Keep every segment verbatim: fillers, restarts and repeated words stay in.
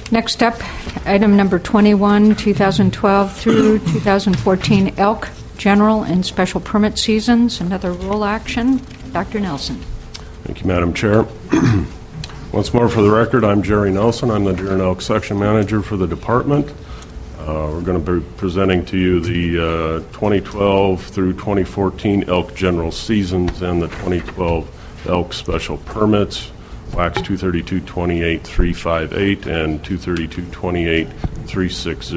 Next up, item number twenty-one, two thousand twelve through two thousand fourteen elk general and special permit seasons, another rule action. Doctor Nelson. Thank you, Madam Chair. Once more for the record, I'm Jerry Nelson. I'm the Deer and Elk Section Manager for the department. Uh, we're going to be presenting to you the uh, twenty twelve through twenty fourteen elk general seasons and the twenty twelve elk special permits, Wax two thirty-two twenty-eight three fifty-eight and two thirty-two twenty-eight three sixty.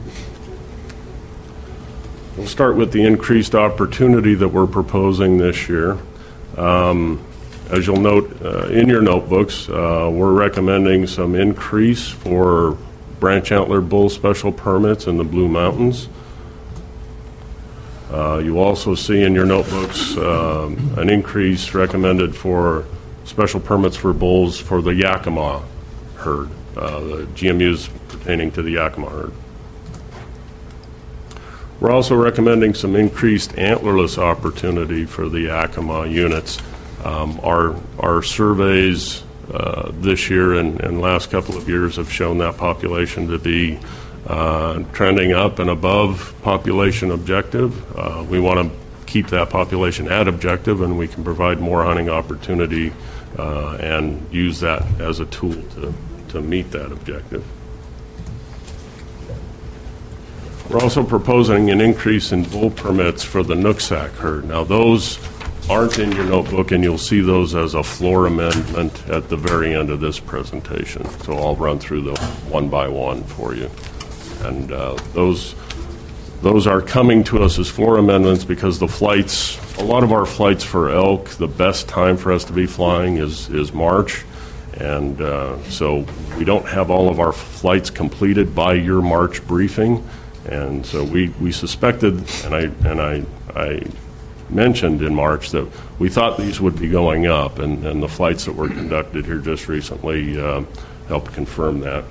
We'll start with the increased opportunity that we're proposing this year. Um, as you'll note uh, in your notebooks, uh, we're recommending some increase for branch antler bull special permits in the Blue Mountains. Uh, you also see in your notebooks um, an increase recommended for special permits for bulls for the Yakima herd, uh, the G M Us pertaining to the Yakima herd. We're also recommending some increased antlerless opportunity for the Yakima units. Um, our, our surveys uh, this year and, and last couple of years have shown that population to be uh, trending up and above population objective. Uh, we want to keep that population at objective, and we can provide more hunting opportunity uh, and use that as a tool to, to meet that objective. We're also proposing an increase in bull permits for the Nooksack herd. Now, those aren't in your notebook, and you'll see those as a floor amendment at the very end of this presentation. So I'll run through them one by one for you. And uh, those those are coming to us as floor amendments because the flights, a lot of our flights for elk, the best time for us to be flying is, is March. And uh, so we don't have all of our flights completed by your March briefing. And so we, we suspected, and I and I, I mentioned in March that we thought these would be going up, and, and the flights that were conducted here just recently uh, helped confirm that.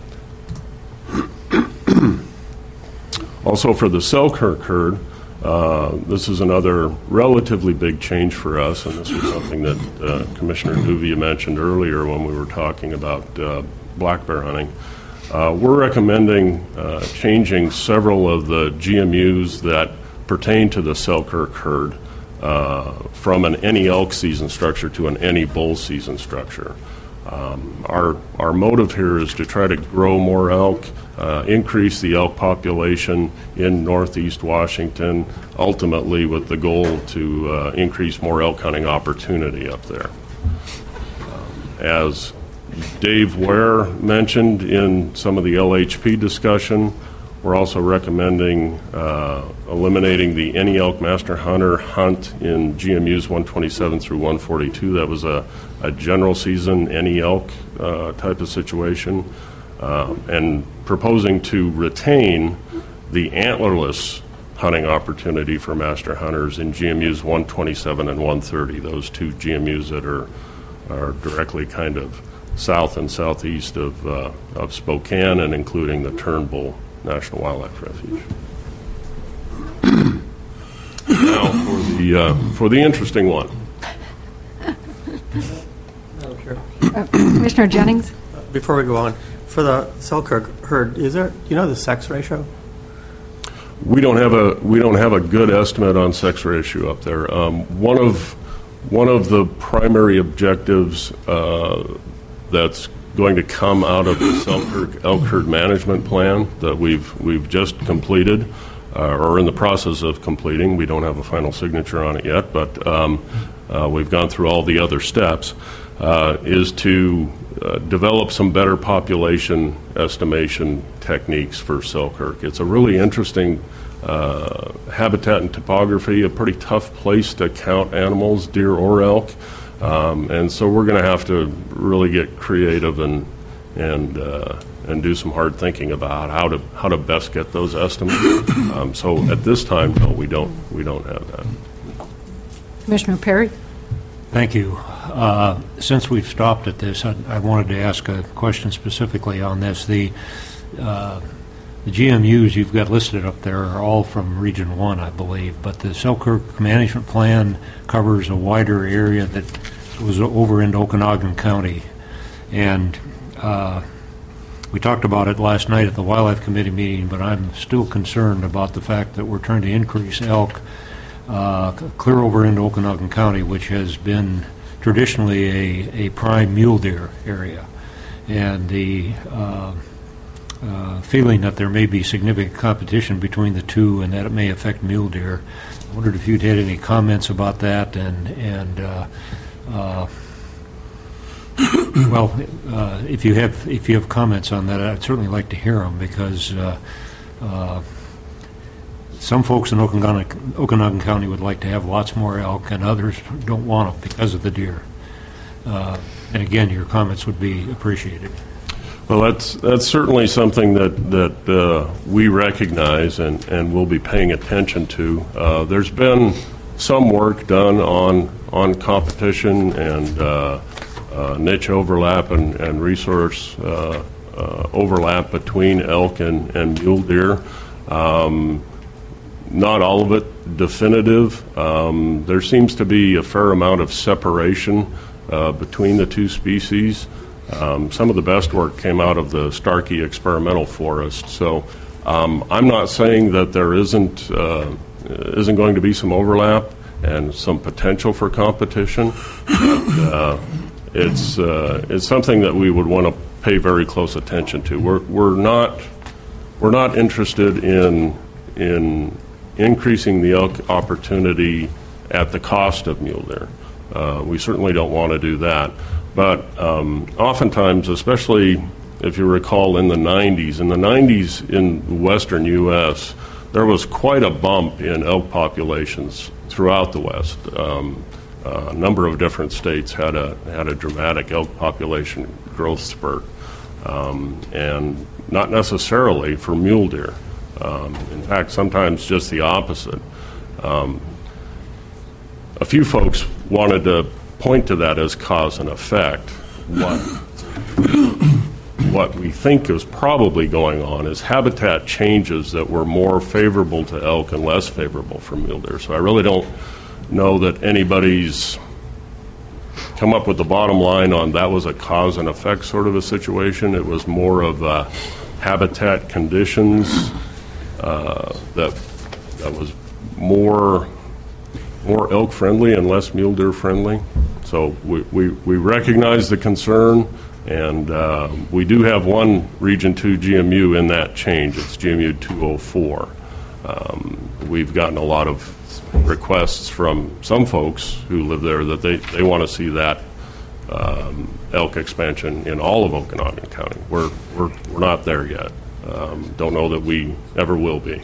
Also for the Selkirk herd, uh, this is another relatively big change for us, and this was something that uh, Commissioner Duvia mentioned earlier when we were talking about uh, black bear hunting. Uh, we're recommending uh, changing several of the G M Us that pertain to the Selkirk herd uh, from an any elk season structure to an any bull season structure. Um, our, our motive here is to try to grow more elk, uh, increase the elk population in northeast Washington, ultimately with the goal to uh, increase more elk hunting opportunity up there. Um, as Dave Ware mentioned in some of the L H P discussion, we're also recommending uh, eliminating the any elk master hunter hunt in G M Us one twenty-seven through one forty-two. That was a, a general season any elk uh, type of situation, uh, and proposing to retain the antlerless hunting opportunity for master hunters in G M Us one twenty-seven and one thirty, those two G M Us that are, are directly kind of south and southeast of, uh, of Spokane, and including the Turnbull National Wildlife Refuge. Now for the uh, for the interesting one. Uh, Commissioner Jennings. Before we go on, for the Selkirk herd, is there, you know, the sex ratio? We don't have a we don't have a good estimate on sex ratio up there. Um, one of one of the primary objectives uh, that's going to come out of the Selkirk elk herd management plan that we've we've just completed, uh, or in the process of completing. We don't have a final signature on it yet, but um, uh, we've gone through all the other steps. Uh, is to uh, develop some better population estimation techniques for Selkirk. It's a really interesting uh, habitat and topography, a pretty tough place to count animals, deer or elk. Um, and so we're going to have to really get creative and and uh, and do some hard thinking about how to how to best get those estimates. Um, so at this time, no, we don't we don't have that. Commissioner Perry. Thank you. Uh, since we've stopped at this, I, I wanted to ask a question specifically on this. The uh, the G M Us you've got listed up there are all from Region one, I believe, but the Selkirk Management Plan covers a wider area that was over into Okanagan County. And uh, we talked about it last night at the Wildlife Committee meeting, but I'm still concerned about the fact that we're trying to increase elk uh, clear over into Okanagan County, which has been traditionally a, a prime mule deer area. And the uh, uh, feeling that there may be significant competition between the two and that it may affect mule deer. I wondered if you'd had any comments about that, and, and uh, uh, well, uh, if you have if you have comments on that, I'd certainly like to hear them, because uh, uh, some folks in Okanagan, Okanagan County would like to have lots more elk, and others don't want them because of the deer. Uh, and again, your comments would be appreciated. Well, that's that's certainly something that that uh, we recognize and and will be paying attention to. Uh, there's been some work done on on competition and uh, uh, niche overlap and, and resource uh, uh, overlap between elk and, and mule deer. Um, not all of it definitive. Um, there seems to be a fair amount of separation uh, between the two species. Um, some of the best work came out of the Starkey Experimental Forest. So um, I'm not saying that there isn't uh, isn't going to be some overlap and some potential for competition. But, uh, it's uh, it's something that we would want to pay very close attention to. We're we're not we're not interested in in increasing the elk opportunity at the cost of mule deer. Uh, we certainly don't want to do that. But um, oftentimes, especially if you recall in the nineties, in the nineties in the western U S, there was quite a bump in elk populations throughout the West. Um, a number of different states had a had a dramatic elk population growth spurt, um, and not necessarily for mule deer. Um, in fact, sometimes just the opposite. Um, a few folks wanted to point to that as cause and effect. What, what we think is probably going on is habitat changes that were more favorable to elk and less favorable for mule deer. So I really don't know that anybody's come up with the bottom line on that was a cause and effect sort of a situation. It was more of uh, habitat conditions uh, that that was more more elk friendly and less mule deer friendly. So we, we, we recognize the concern, and uh, we do have one Region two G M U in that change. It's G M U two oh four. Um, we've gotten a lot of requests from some folks who live there that they, they want to see that um, elk expansion in all of Okanagan County. We're, we're, we're not there yet. Um, don't know that we ever will be.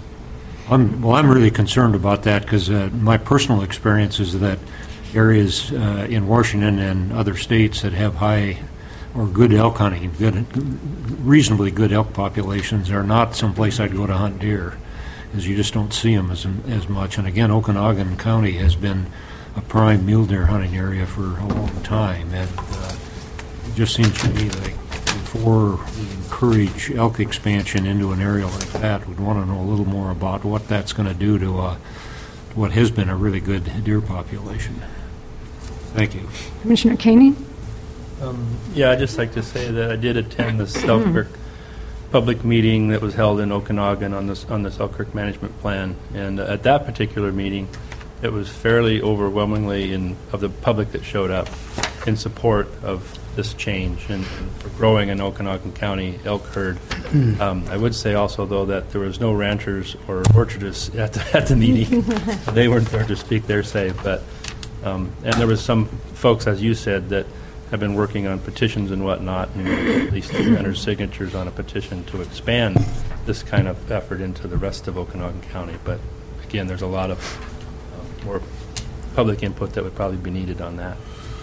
I'm, well, I'm really concerned about that, because uh, my personal experience is that areas uh, in Washington and other states that have high or good elk hunting, good, reasonably good elk populations, are not someplace I'd go to hunt deer, because you just don't see them as as much. And again, Okanagan County has been a prime mule deer hunting area for a long time, and uh, it just seems to me like before we encourage elk expansion into an area like that, we'd want to know a little more about what that's going to do to uh, what has been a really good deer population. Thank you. Commissioner Caney? Um, yeah, I'd just like to say that I did attend the Selkirk public meeting that was held in Okanagan on this on the Selkirk management plan, and uh, at that particular meeting, it was fairly overwhelmingly in of the public that showed up in support of this change and, and for growing an Okanagan County elk herd. Um, I would say also, though, that there was no ranchers or orchardists at the, at the meeting. They weren't there to speak their say, but um, and there was some folks, as you said, that have been working on petitions and whatnot, and at least three hundred signatures on a petition to expand this kind of effort into the rest of Okanagan County. But again, there's a lot of uh, more public input that would probably be needed on that.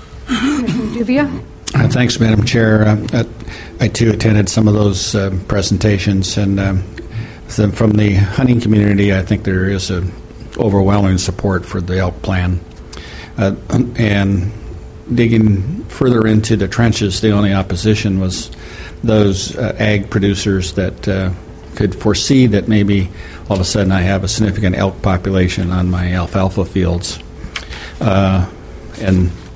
Duvia? Uh, thanks, Madam Chair. Uh, uh, I, too, attended some of those uh, presentations, and um, so from the hunting community, I think there is a overwhelming support for the elk plan. Uh, and digging further into the trenches, the only opposition was those uh, ag producers that uh, could foresee that maybe all of a sudden I have a significant elk population on my alfalfa fields. Uh, and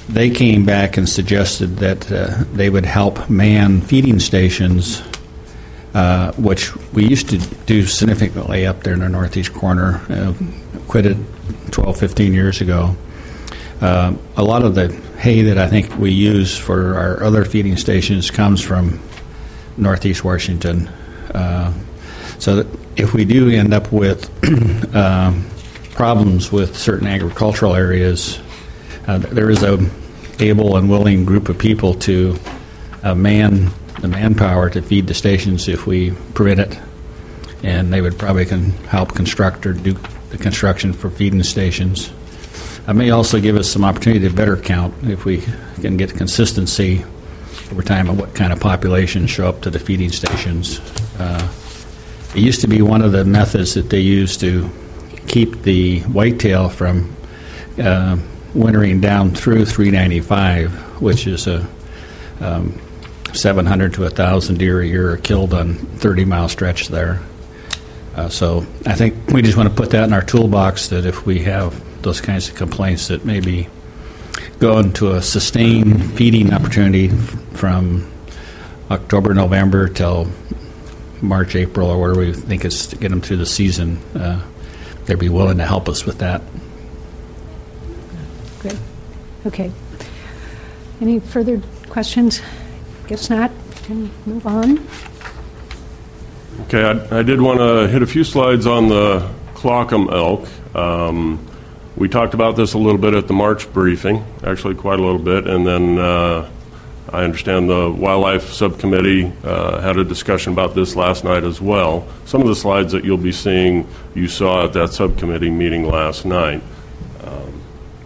they came back and suggested that uh, they would help man feeding stations, uh, which we used to do significantly up there in the northeast corner. Uh, quit it twelve, fifteen years ago. Uh, a lot of the hay that I think we use for our other feeding stations comes from northeast Washington. Uh, so that if we do end up with um, problems with certain agricultural areas, uh, there is a able and willing group of people to uh, man the manpower to feed the stations if we permit it, and they would probably can help construct or do the construction for feeding stations. It may also give us some opportunity to better count if we can get consistency over time of what kind of populations show up to the feeding stations. Uh, it used to be one of the methods that they used to keep the whitetail from uh, wintering down through three ninety-five, which is a um, seven hundred to one thousand deer a year are killed on thirty mile stretch there. Uh, so I think we just want to put that in our toolbox, that if we have those kinds of complaints, that maybe go into a sustained feeding opportunity f- from October, November till March, April, or where we think it's to get them through the season, uh, they'd be willing to help us with that. Great. Okay. Any further questions? Guess not. Can move on. Okay, I, I did want to hit a few slides on the Clockham elk. Um, we talked about this a little bit at the March briefing, actually quite a little bit, and then uh, I understand the Wildlife Subcommittee uh, had a discussion about this last night as well. Some of the slides that you'll be seeing, you saw at that subcommittee meeting last night. Um,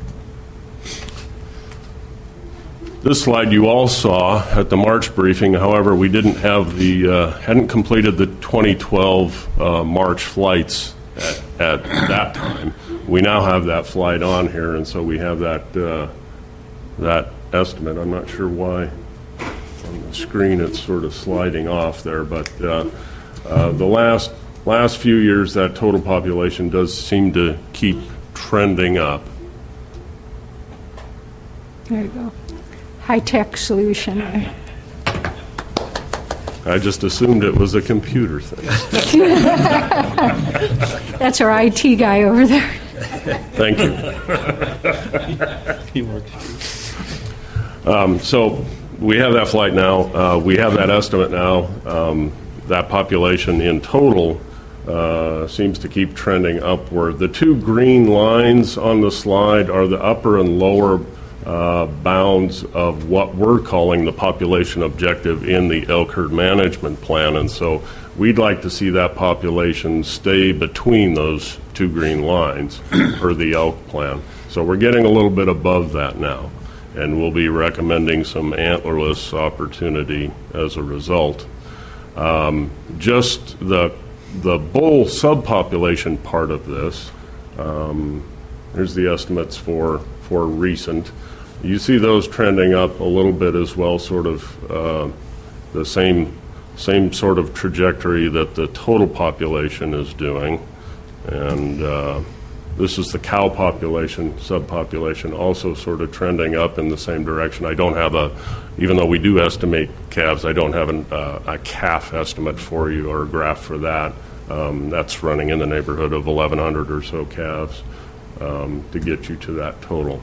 This slide you all saw at the March briefing. However, we didn't have the uh, hadn't completed the twenty twelve uh, March flights at, at that time. We now have that flight on here, and so we have that uh, that estimate. I'm not sure why on the screen it's sort of sliding off there, but uh, uh, the last last few years, that total population does seem to keep trending up. There you go. High-tech solution. I just assumed it was a computer thing. That's our I T guy over there. Thank you. He works. Um, so we have that flight now. Uh, we have that estimate now. Um, that population in total uh, seems to keep trending upward. The two green lines on the slide are the upper and lower Uh, bounds of what we're calling the population objective in the elk herd management plan, and so we'd like to see that population stay between those two green lines for the elk plan. So we're getting a little bit above that now, and we'll be recommending some antlerless opportunity as a result. Um, just the the bull subpopulation part of this, um, here's the estimates for for recent. You see those trending up a little bit as well, sort of uh, the same same sort of trajectory that the total population is doing. And uh, this is the cow population, subpopulation, also sort of trending up in the same direction. I don't have a, even though we do estimate calves, I don't have an, uh, a calf estimate for you or a graph for that. Um, that's running in the neighborhood of eleven hundred or so calves um, to get you to that total.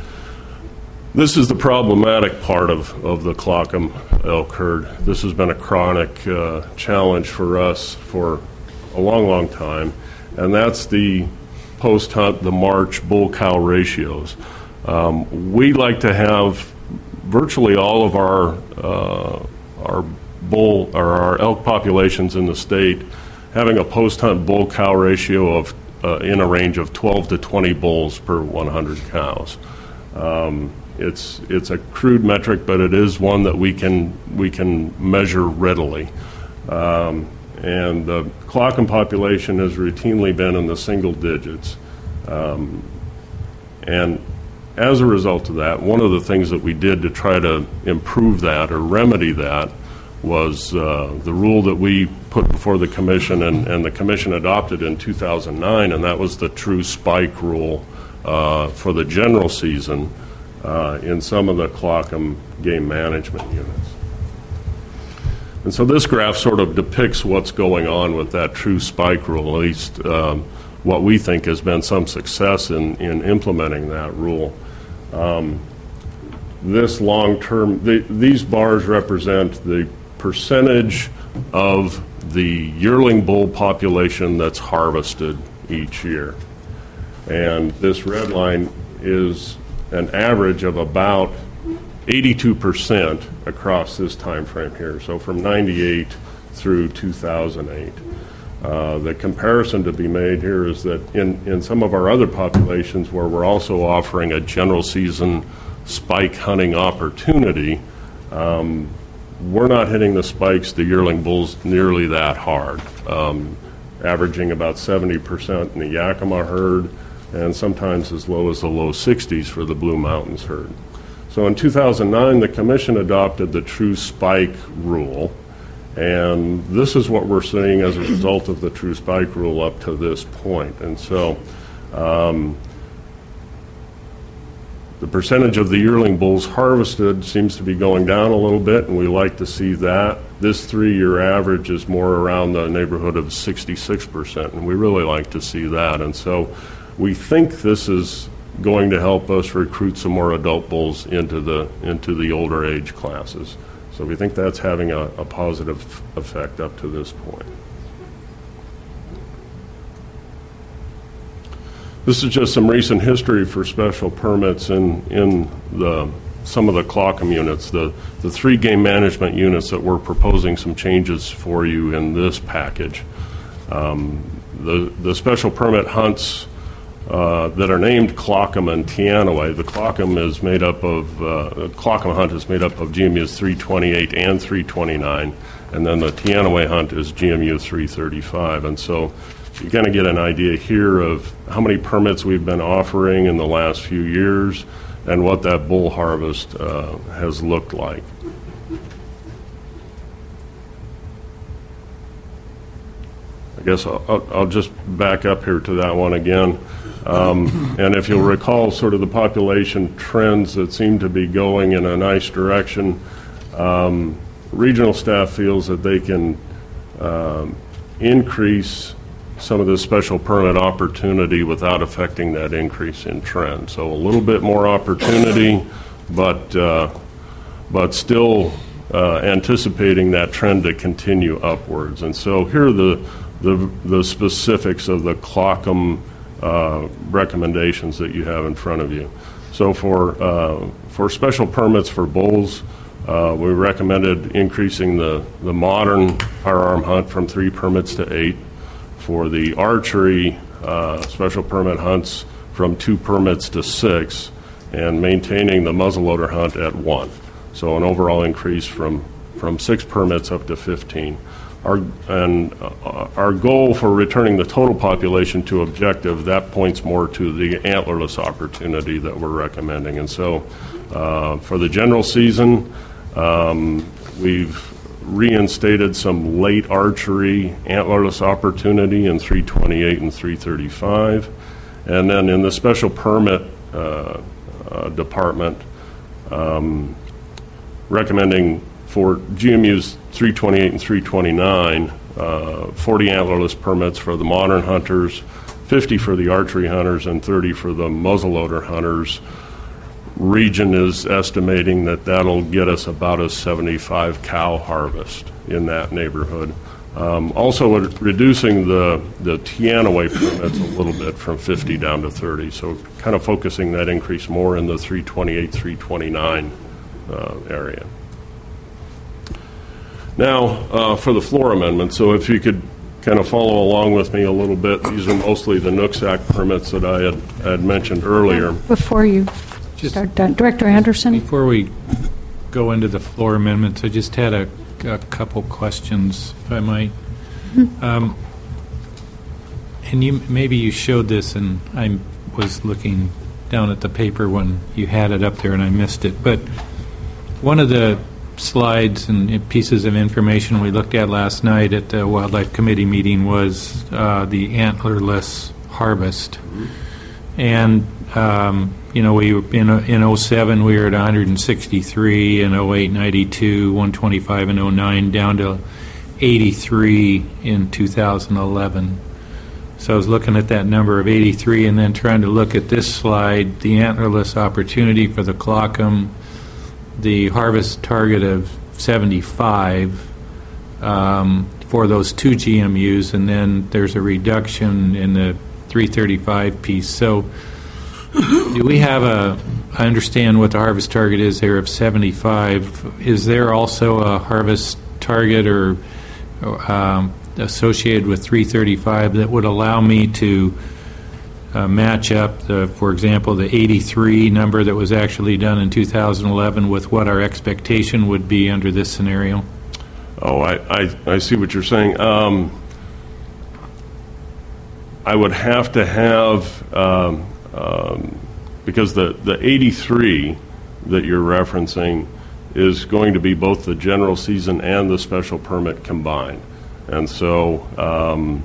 This is the problematic part of, of the Clockham elk herd. This has been a chronic uh, challenge for us for a long, long time, and that's the post-hunt, the March bull-cow ratios. Um, we like to have virtually all of our uh, our bull or our elk populations in the state having a post-hunt bull-cow ratio of uh, in a range of twelve to twenty bulls per one hundred cows. Um, It's it's a crude metric, but it is one that we can we can measure readily. Um, and the Clockham population has routinely been in the single digits. Um, and as a result of that, one of the things that we did to try to improve that or remedy that was uh, the rule that we put before the commission, and, and the commission adopted in two thousand nine, and that was the true spike rule uh, for the general season. uh, in some of the Clockum game management units. And so this graph sort of depicts what's going on with that true spike rule, at least um, what we think has been some success in, in implementing that rule. Um, this long-term, the, these bars represent the percentage of the yearling bull population that's harvested each year. And this red line is an average of about eighty-two percent across this time frame here, so from ninety-eight through two thousand eight. Uh, the comparison to be made here is that in, in some of our other populations where we're also offering a general season spike hunting opportunity, um, we're not hitting the spikes, the yearling bulls, nearly that hard, um, averaging about seventy percent in the Yakima herd and sometimes as low as the low sixties for the Blue Mountains herd. So in two thousand nine, the Commission adopted the true spike rule, and this is what we're seeing as a result of the true spike rule up to this point. And so um, the percentage of the yearling bulls harvested seems to be going down a little bit, and we like to see that. This three-year average is more around the neighborhood of sixty-six percent, and we really like to see that. And so we think this is going to help us recruit some more adult bulls into the into the older age classes. So we think that's having a, a positive effect up to this point. This is just some recent history for special permits in in the some of the Clockum units, the the three game management units that we're proposing some changes for you in this package. Um, the the special permit hunts Uh, that are named Clockum and Teanaway. The Clockum is made up of, uh, Clockum hunt is made up of G M Us three twenty-eight and three twenty-nine, and then the Teanaway hunt is G M U three thirty-five. And so you kind of get an idea here of how many permits we've been offering in the last few years and what that bull harvest uh, has looked like. I guess I'll, I'll, I'll just back up here to that one again. Um, and if you'll recall sort of the population trends that seem to be going in a nice direction, um, regional staff feels that they can um, increase some of the special permit opportunity without affecting that increase in trend. So a little bit more opportunity, but, uh, but still uh, anticipating that trend to continue upwards. And so here are the, the, the specifics of the Clockum Uh, recommendations that you have in front of you. So for uh, for special permits for bulls, uh, we recommended increasing the, the modern firearm hunt from three permits to eight. For the archery uh, special permit hunts from two permits to six, and maintaining the muzzleloader hunt at one. So an overall increase from, from six permits up to fifteen. Our, and uh, our goal for returning the total population to objective, that points more to the antlerless opportunity that we're recommending. And so uh, for the general season, um, we've reinstated some late archery antlerless opportunity in three twenty-eight and three thirty-five. And then in the special permit uh, uh, department, um, recommending for G M Us three twenty-eight and three twenty-nine, uh, forty antlerless permits for the modern hunters, fifty for the archery hunters, and thirty for the muzzleloader hunters. Region is estimating that that'll get us about a seventy-five cow harvest in that neighborhood. Um, also reducing the, the Teanaway permits a little bit from fifty down to thirty, so kind of focusing that increase more in the three twenty-eight, three twenty-nine uh, area. Now, uh, for the floor amendment, so if you could kind of follow along with me a little bit, these are mostly the Nooksack permits that I had, had mentioned earlier. Before you Just start, uh, Director Anderson? Before we go into the floor amendments, I just had a, a couple questions, if I might. Mm-hmm. Um, and you maybe you showed this, and I was looking down at the paper when you had it up there, and I missed it. But one of the slides and pieces of information we looked at last night at the Wildlife Committee meeting was uh, the antlerless harvest. Mm-hmm. And, um, you know, we in in oh seven we were at one hundred sixty-three, in oh eight, ninety-two, one twenty-five in oh nine, down to eighty-three in two thousand eleven. So I was looking at that number of eighty-three and then trying to look at this slide, the antlerless opportunity for the Clockham, the harvest target of seventy-five um, for those two G M Us, and then there's a reduction in the three thirty-five piece. So do we have a, I understand what the harvest target is there of seventy-five. Is there also a harvest target or um, associated with three thirty-five that would allow me to uh, match up, the, for example, the eighty-three number that was actually done in two thousand eleven with what our expectation would be under this scenario? Oh, I, I, I see what you're saying. Um, I would have to have, um, um, because the, the eighty-three that you're referencing is going to be both the general season and the special permit combined. And so um,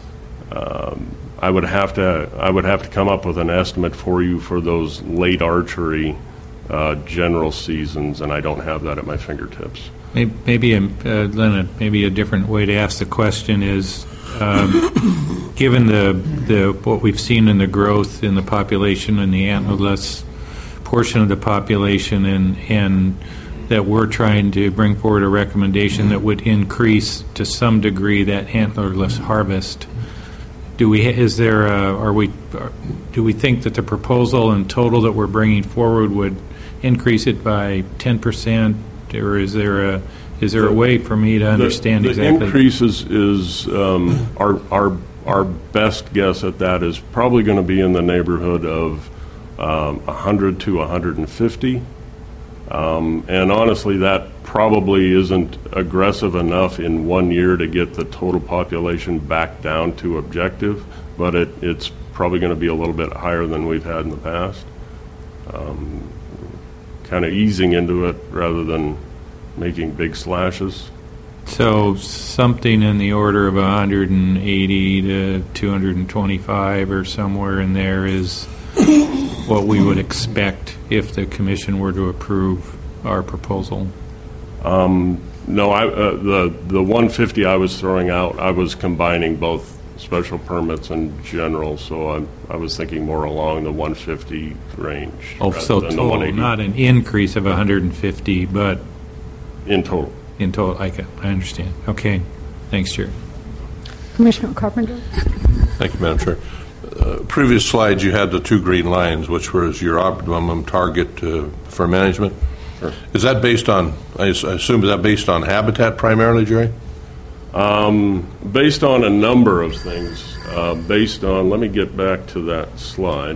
um, I would have to I would have to come up with an estimate for you for those late archery uh, general seasons, and I don't have that at my fingertips. Maybe, maybe, a, uh, Leonard, maybe a different way to ask the question is, um, given the the what we've seen in the growth in the population and the antlerless portion of the population, and and that we're trying to bring forward a recommendation that would increase to some degree that antlerless harvest. Do we? Is there? A, are we? Do we think that the proposal in total that we're bringing forward would increase it by ten percent, or is there a? Is there a way for me to understand the, the exactly? The increase is, is um, our our our best guess at that is probably going to be in the neighborhood of um, one hundred to one hundred fifty. Um, and honestly, that probably isn't aggressive enough in one year to get the total population back down to objective, but it, it's probably going to be a little bit higher than we've had in the past. Um, kind of easing into it rather than making big slashes. So something in the order of one hundred eighty to two hundred twenty-five or somewhere in there is what we would expect if the commission were to approve our proposal. Um, no, I, uh, the the one fifty I was throwing out, I was combining both special permits and general, so I, I was thinking more along the one fifty range. Oh, so than the total, one eighty. not an increase of one hundred fifty, but in total. in total. I, ca- I understand. Okay. Thanks, Chair. Commissioner Carpenter? Thank you, Madam Chair. Uh, previous slides, you had the two green lines, which was your optimum target uh, for management. Sure. Is that based on, I s- I assume, is that based on habitat primarily, Jerry? Um, based on a number of things. Uh, based on, let me get back to that slide.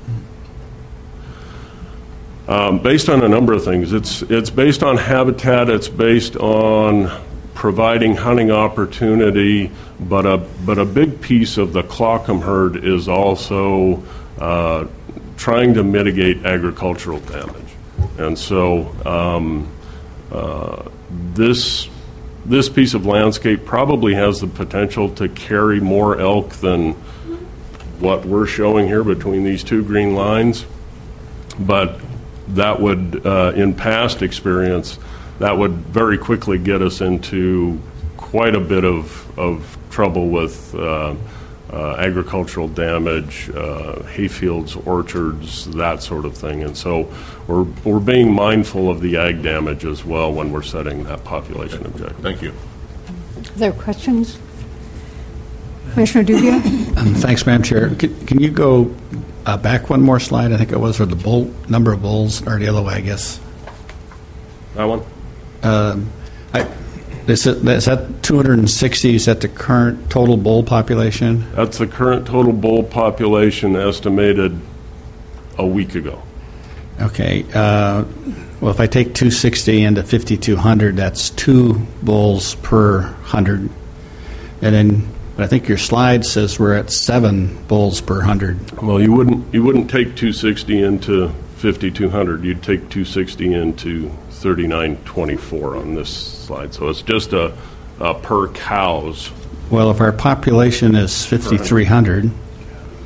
Um, based on a number of things. It's it's based on habitat. It's based on providing hunting opportunity, but a but a big piece of the Clockham herd is also uh, trying to mitigate agricultural damage, and so um, uh, this this piece of landscape probably has the potential to carry more elk than what we're showing here between these two green lines, but that would, uh, in past experience, that would very quickly get us into quite a bit of, of trouble with uh, uh, agricultural damage, uh, hayfields, orchards, that sort of thing. And so we're, we're being mindful of the ag damage as well when we're setting that population objective. Thank you. Are there questions? Commissioner Dubia? Um, Thanks, Madam Chair. Can, can you go uh, back one more slide? I think it was, or the bull number of bulls, or the other way, I guess. That one? Um, I, is, it, is that two hundred sixty? Is that the current total bull population? That's the current total bull population estimated a week ago. Okay. Uh, well, if I take two sixty into fifty-two hundred, that's two bulls per hundred. And then, but I think your slide says we're at seven bulls per hundred. Well, you wouldn't you wouldn't take two sixty into fifty-two hundred. You'd take two sixty into thirty-nine twenty-four on this slide. So it's just a, a per cows. Well, if our population is fifty-three hundred,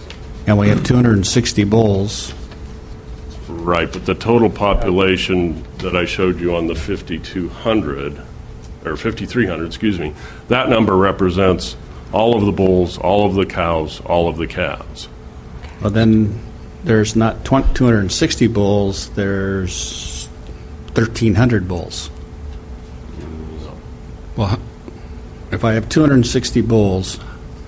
and we have two hundred sixty bulls. Right, but the total population that I showed you on the fifty-two hundred, or fifty-three hundred, excuse me, that number represents all of the bulls, all of the cows, all of the calves. Well, then there's not two hundred sixty bulls, there's thirteen hundred bulls. Well, if I have two hundred sixty bulls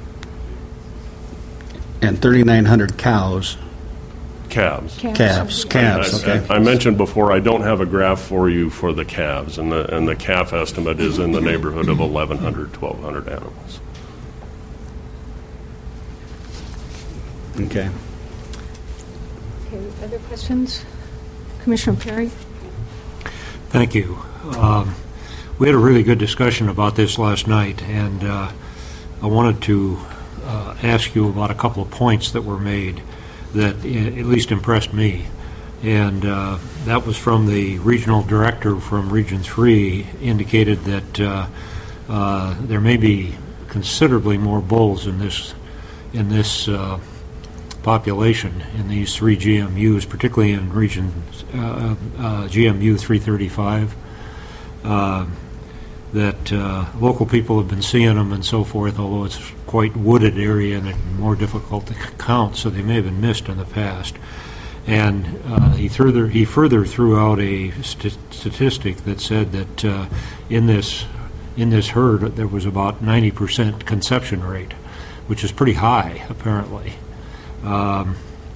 and thirty-nine hundred cows, Calves. calves, calves, I, okay. I, I mentioned before, I don't have a graph for you for the calves, and the, and the calf estimate is in the neighborhood of eleven hundred, twelve hundred animals. Okay. Okay, other questions? Commissioner Perry? Thank you. Um, we had a really good discussion about this last night, and uh, I wanted to uh, ask you about a couple of points that were made that I- at least impressed me. And uh, that was from the regional director from Region three, indicated that uh, uh, there may be considerably more bulls in this in this uh, population in these three G M Us, particularly in Region uh, uh, G M U three thirty-five. Uh, that uh, local people have been seeing them and so forth, although it's quite wooded area and it's more difficult to count, so they may have been missed in the past. And uh, he further he further threw out a st- statistic that said that uh, in this in this herd there was about ninety percent conception rate, which is pretty high apparently. Um,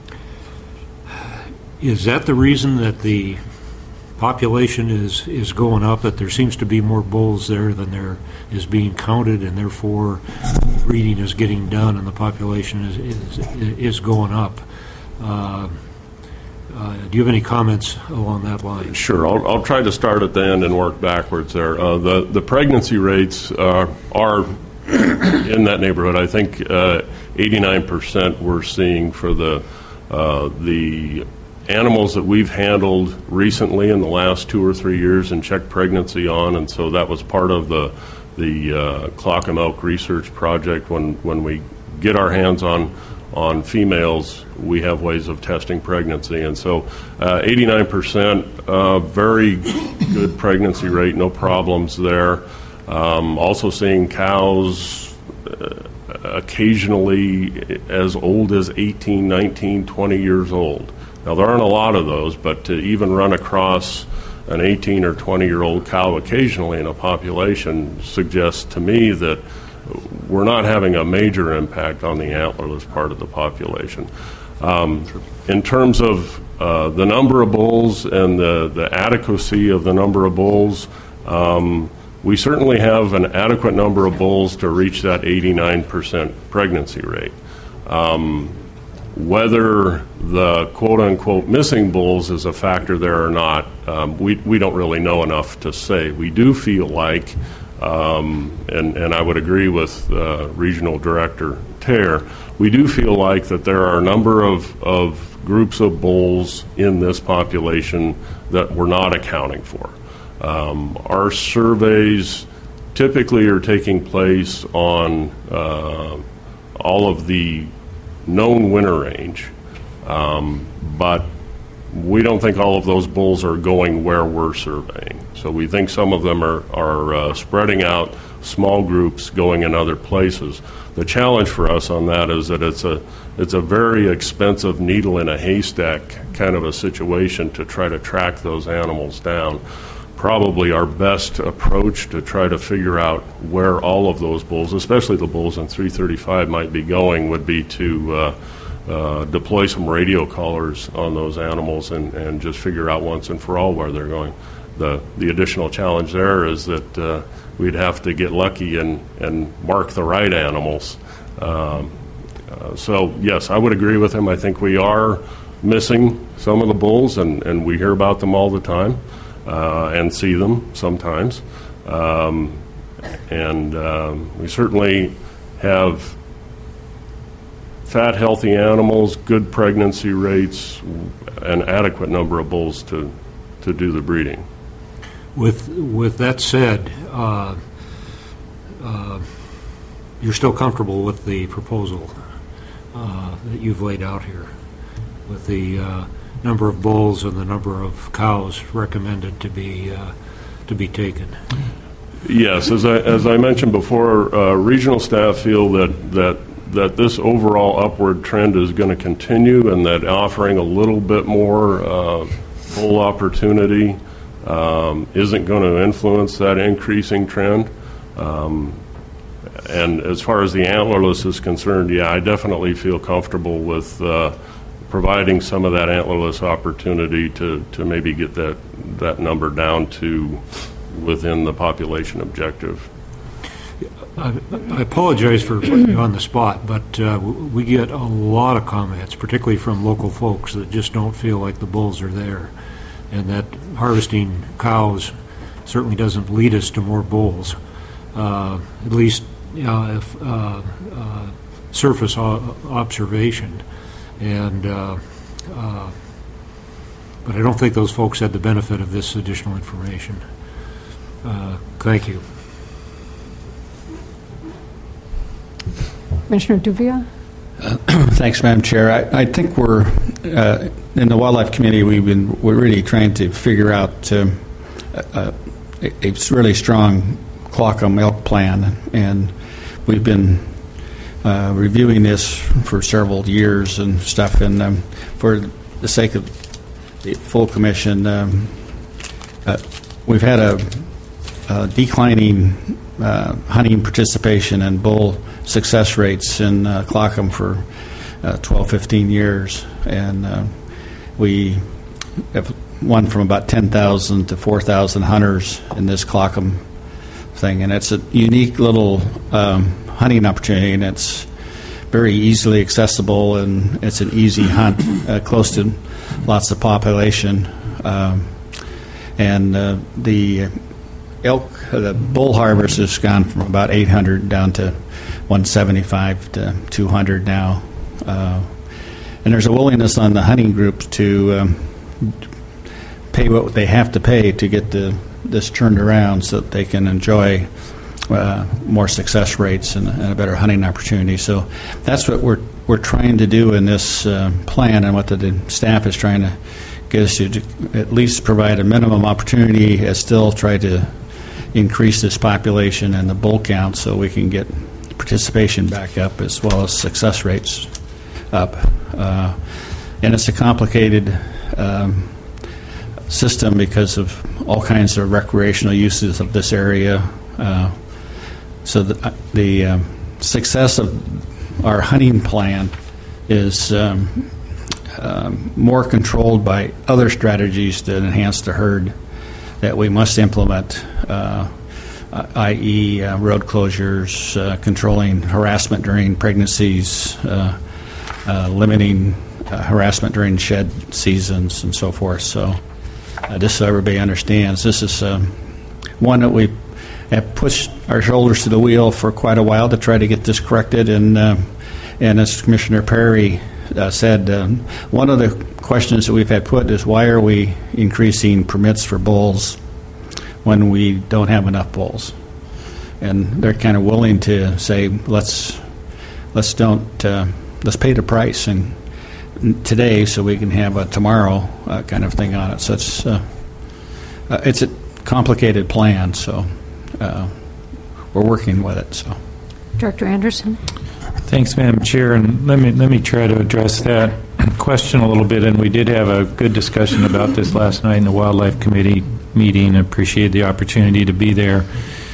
is that the reason that the population is, is going up, that there seems to be more bulls there than there is being counted, and therefore breeding is getting done and the population is is, is going up? Uh, uh, do you have any comments along that line? Sure. I'll, I'll try to start at the end and work backwards there. Uh, the, the pregnancy rates uh, are in that neighborhood. I think uh, eighty-nine percent we're seeing for the uh, the animals that we've handled recently in the last two or three years and checked pregnancy on, and so that was part of the the uh, Clock and Elk research project. When when we get our hands on on females, we have ways of testing pregnancy, and so uh, eighty-nine percent, uh, very good pregnancy rate, no problems there. Um, also seeing cows uh, occasionally as old as eighteen, nineteen, twenty years old. Now, there aren't a lot of those, but to even run across an eighteen or twenty-year-old cow occasionally in a population suggests to me that we're not having a major impact on the antlerless part of the population. Um, in terms of uh, the number of bulls and the, the adequacy of the number of bulls, um, we certainly have an adequate number of bulls to reach that eighty-nine percent pregnancy rate. Um, Whether the quote-unquote missing bulls is a factor there or not, um, we, we don't really know enough to say. We do feel like, um, and, and I would agree with uh, Regional Director Tare, we do feel like that there are a number of, of groups of bulls in this population that we're not accounting for. Um, our surveys typically are taking place on uh, all of the known winter range, um, but we don't think all of those bulls are going where we're surveying. So we think some of them are, are uh, spreading out, small groups going in other places. The challenge for us on that is that it's a it's a very expensive needle in a haystack kind of a situation to try to track those animals down. Probably our best approach to try to figure out where all of those bulls, especially the bulls in three thirty-five, might be going would be to uh, uh, deploy some radio collars on those animals and, and just figure out once and for all where they're going. The the additional challenge there is that uh, we'd have to get lucky and, and mark the right animals. Um, uh, so, yes, I would agree with him. I think we are missing some of the bulls, and, and we hear about them all the time. Uh, and see them sometimes. Um, and um, we certainly have fat, healthy animals, good pregnancy rates, an adequate number of bulls to, to do the breeding. With with that said, uh, uh, you're still comfortable with the proposal uh, that you've laid out here, with the uh, number of bulls and the number of cows recommended to be uh, to be taken. Yes, as I as I mentioned before, uh, regional staff feel that that that this overall upward trend is going to continue, and that offering a little bit more uh, bull opportunity um, isn't going to influence that increasing trend. Um, and as far as the antlerless is concerned, yeah, I definitely feel comfortable with uh, providing some of that antlerless opportunity to, to maybe get that, that number down to within the population objective. I, I apologize for putting you on the spot, but uh, we get a lot of comments, particularly from local folks, that just don't feel like the bulls are there, and that harvesting cows certainly doesn't lead us to more bulls, uh, at least uh, if, uh, uh, surface o- observation. And uh, uh, but I don't think those folks had the benefit of this additional information. Uh, thank you. Commissioner Duvia? Uh, thanks, Madam Chair. I, I think we're, uh, in the Wildlife Committee, we've been, we're really trying to figure out um, a, a, a really strong Clockham elk plan, and we've been uh, reviewing this for several years and stuff, and um, for the sake of the full commission, um, uh, we've had a, a declining uh, hunting participation and bull success rates in uh, Clockham for uh, twelve, fifteen years, and uh, we have won from about ten thousand to four thousand hunters in this Clockham thing, and it's a unique little um, hunting opportunity, and it's very easily accessible, and it's an easy hunt uh, close to lots of population, um, and uh, the elk, the bull harvest has gone from about eight hundred down to one seventy-five to two hundred now, uh, and there's a willingness on the hunting groups to um, pay what they have to pay to get the this turned around so that they can enjoy uh, more success rates and, and a better hunting opportunity. So that's what we're we're trying to do in this uh, plan, and what the, the staff is trying to get us to do, at least provide a minimum opportunity and still try to increase this population and the bull count so we can get participation back up as well as success rates up. Uh, and it's a complicated um, system because of all kinds of recreational uses of this area. Uh, so the, the um, success of our hunting plan is um, um, more controlled by other strategies to enhance the herd that we must implement, uh, that is uh, road closures, uh, controlling harassment during pregnancies, uh, uh, limiting uh, harassment during shed seasons, and so forth. So uh, just so everybody understands, this is um, one that we have pushed our shoulders to the wheel for quite a while to try to get this corrected. And, uh, and as Commissioner Perry uh, said, um, one of the questions that we've had put is, why are we increasing permits for bulls when we don't have enough bulls? And they're kind of willing to say, let's let's don't uh, let's pay the price and today so we can have a tomorrow uh, kind of thing on it. So it's uh, uh, it's a complicated plan. So uh, we're working with it. So, Director Anderson. Thanks, Madam Chair, and let me let me try to address that question a little bit. And we did have a good discussion about this last night in the Wildlife Committee meeting. I appreciate the opportunity to be there.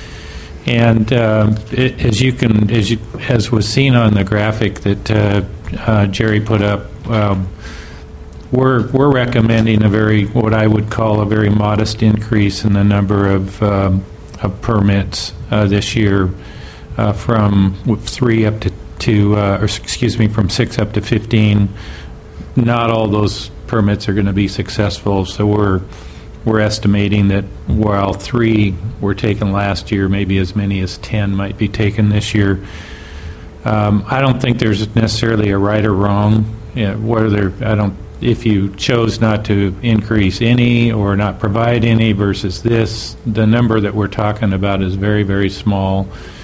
And uh, it, as you can, as you, as was seen on the graphic that uh, uh, Jerry put up, um, we're we're recommending a very, what I would call a very modest increase in the number of um, of permits uh, this year, uh, from three up to to, uh, or excuse me, from six up to fifteen. Not all those permits are going to be successful, so we're we're estimating that while three were taken last year, maybe as many as ten might be taken this year. Um, I don't think there's necessarily a right or wrong. Yeah, whether I don't, if you chose not to increase any or not provide any versus this, the number that we're talking about is very, very small.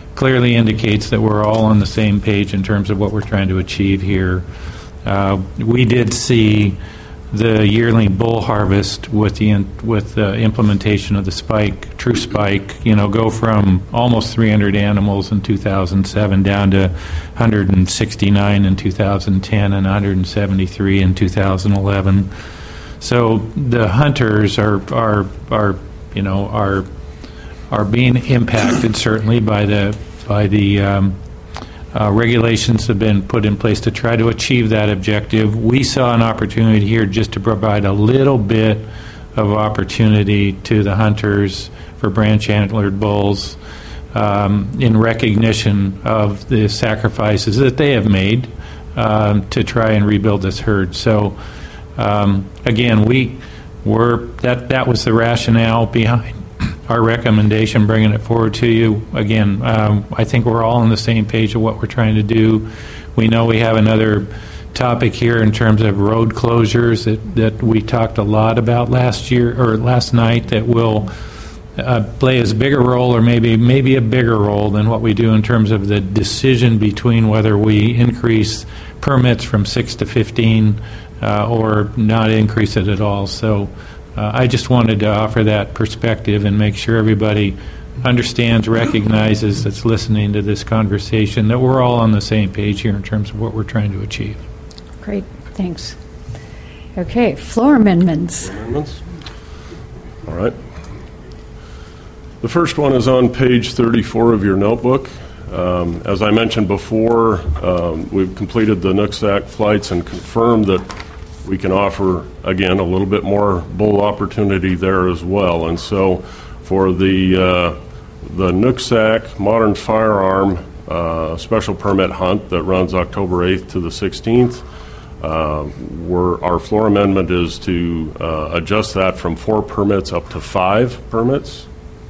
clearly indicates that we're all on the same page in terms of what we're trying to achieve here. Uh, we did see the yearling bull harvest with the in, with the implementation of the spike, true spike, you know, go from almost three hundred animals in two thousand seven down to one hundred sixty-nine in two thousand ten and one hundred seventy-three in two thousand eleven. So the hunters are are are you know are are being impacted certainly by the by the um, Uh, regulations have been put in place to try to achieve that objective. We saw an opportunity here just to provide a little bit of opportunity to the hunters for branch antlered bulls um, in recognition of the sacrifices that they have made um, to try and rebuild this herd. So um, again, we were that that was the rationale behind our recommendation, bringing it forward to you. Again, um, I think we're all on the same page of what we're trying to do. We know we have another topic here in terms of road closures that, that we talked a lot about last year or last night that will uh, play as big a role or maybe maybe a bigger role than what we do in terms of the decision between whether we increase permits from six to fifteen uh, or not increase it at all. So Uh, I just wanted to offer that perspective and make sure everybody understands, recognizes, that's listening to this conversation, that we're all on the same page here in terms of what we're trying to achieve. Great, thanks. Okay, floor amendments. Amendments? All right. The first one is on page thirty-four of your notebook. Um, as I mentioned before, um, we've completed the Nooksack flights and confirmed that we can offer, again, a little bit more bull opportunity there as well. And so for the uh, the Nooksack Modern Firearm uh, special permit hunt that runs October eighth to the sixteenth, uh, we're, our floor amendment is to uh, adjust that from four permits up to five permits.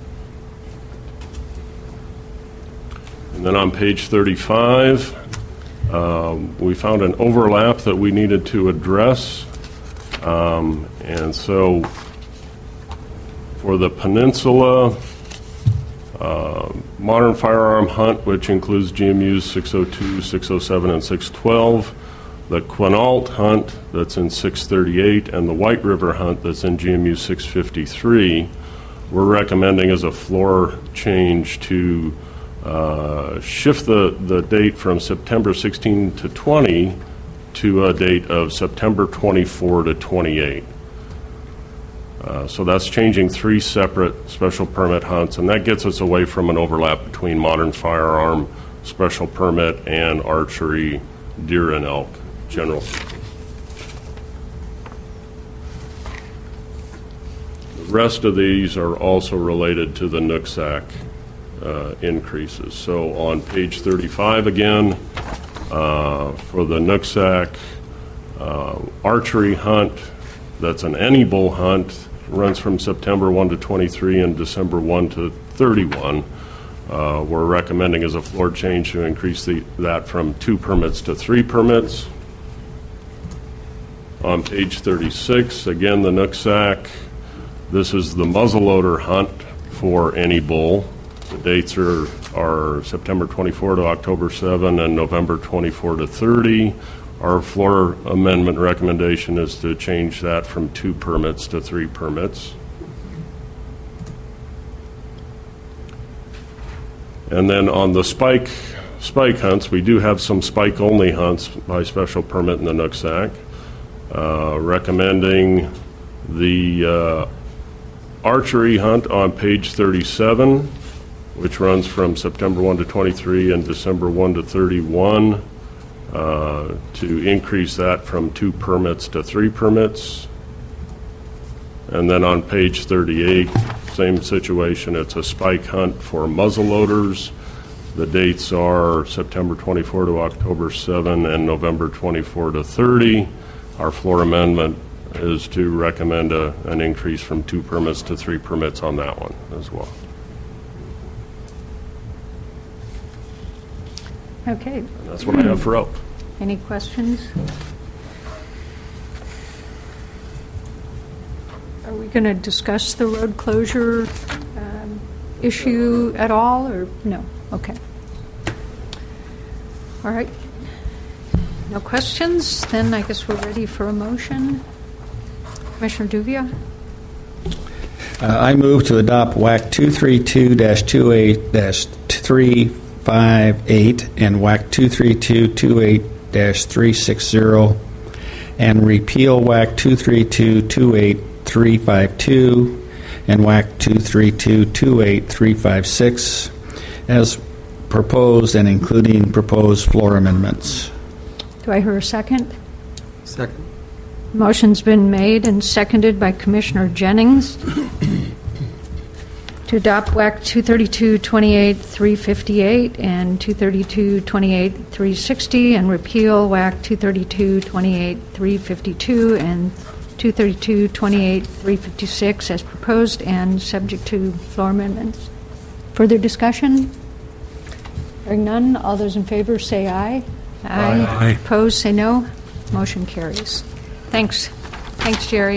And then on page thirty-five, Um, we found an overlap that we needed to address, um, and so for the Peninsula uh, Modern Firearm Hunt, which includes G M Us six oh two, six oh seven, and six twelve, the Quinault Hunt that's in six thirty-eight, and the White River Hunt that's in G M U six fifty-three, we're recommending as a floor change to Uh, shift the, the date from September sixteen to twenty to a date of September twenty-four to twenty-eight. Uh, so that's changing three separate special permit hunts, and that gets us away from an overlap between modern firearm special permit and archery, deer and elk, general. The rest of these are also related to the Nooksack Uh, increases. So on page thirty-five again, uh, for the Nooksack uh, archery hunt, that's an any bull hunt, runs from September first to twenty-three and December first to thirty-one. Uh, we're recommending as a floor change to increase the, that from two permits to three permits. On page thirty-six, again, the Nooksack, this is the muzzleloader hunt for any bull. The dates are, are September twenty-fourth to October seventh and November twenty-fourth to thirty. Our floor amendment recommendation is to change that from two permits to three permits. And then on the spike spike hunts, we do have some spike-only hunts by special permit in the Nooksack. Uh, recommending the uh, archery hunt on page thirty-seven, which runs from September first to twenty-three and December first to thirty-one, uh, to increase that from two permits to three permits. And then on page thirty-eight, same situation. It's a spike hunt for muzzleloaders. The dates are September twenty-fourth to October seventh and November twenty-fourth to thirty. Our floor amendment is to recommend a, an increase from two permits to three permits on that one as well. Okay. And that's what I have for elk. Any questions? Are we going to discuss the road closure um, issue at all, or no? Okay. All right. No questions? Then I guess we're ready for a motion. Commissioner Duvia? Uh, I move to adopt W A C two thirty-two dash twenty-eight dash three fifty-eight and W A C two thirty-two dash twenty-eight dash three sixty and repeal W A C two thirty-two dash twenty-eight dash three fifty-two and W A C two thirty-two dash twenty-eight dash three fifty-six as proposed and including proposed floor amendments. Do I hear a second? Second. Motion's been made and seconded by Commissioner Jennings to adopt W A C two thirty-two dash twenty-eight dash three fifty-eight and two thirty-two dash twenty-eight dash three sixty and repeal W A C two thirty-two dash twenty-eight dash three fifty-two and two thirty-two dash twenty-eight dash three fifty-six as proposed and subject to floor amendments. Further discussion? Hearing none, all those in favor say aye. Aye. Aye. Opposed, say no. Motion carries. Thanks. Thanks, Jerry.